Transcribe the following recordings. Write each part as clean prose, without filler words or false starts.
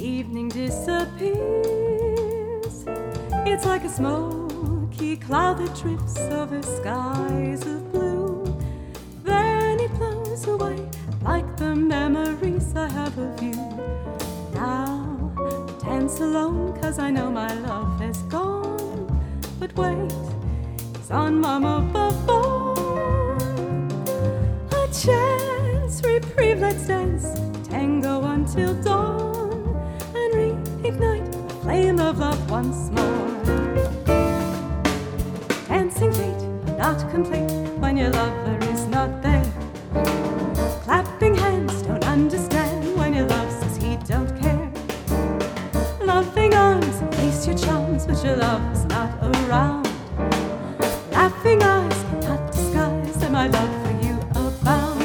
evening disappears. It's like a smoky cloud that drifts over skies of blue. Then it blows away like the memories I have of you. Now I dance alone 'cause I know my love has gone. But wait, it's on Mama before. A chance reprieve, let's dance tango until dawn and reignite the flame of love once more. Dancing feet are not complete when your lover is not there. Clapping hands don't understand when your love says he don't care. Loving arms embrace your charms, but your love is not around. Laughing eyes cannot disguise that my love for you abounds.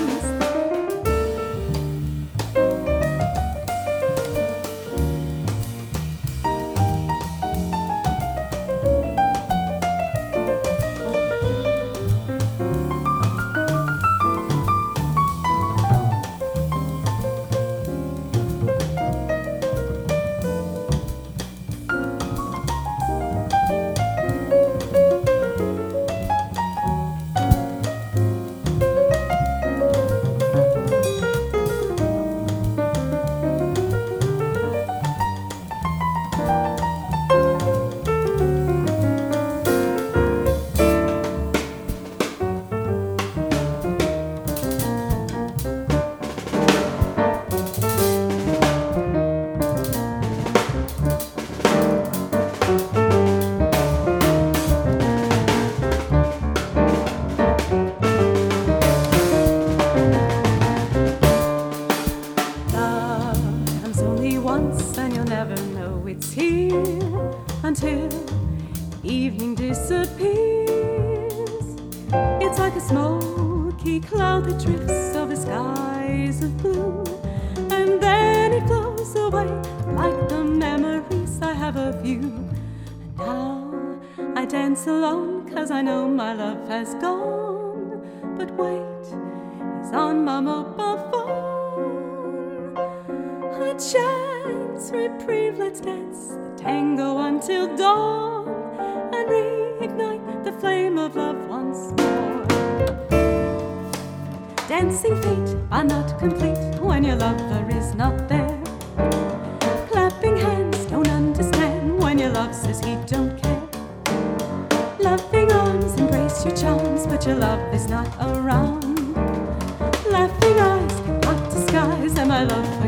Once and you'll never know it's here until evening disappears. It's like a smoky cloud that drifts over skies of blue, and then it blows away like the memories I have of you. And now I dance alone 'cause I know my love has gone. But wait, he's on my mobile phone. A chance reprieve, let's dance the tango until dawn and reignite the flame of love once more. Dancing feet are not complete when your lover is not there. Clapping hands don't understand when your love says he don't care. Loving arms embrace your charms, but your love is not around. Laughing eyes cannot disguise that my love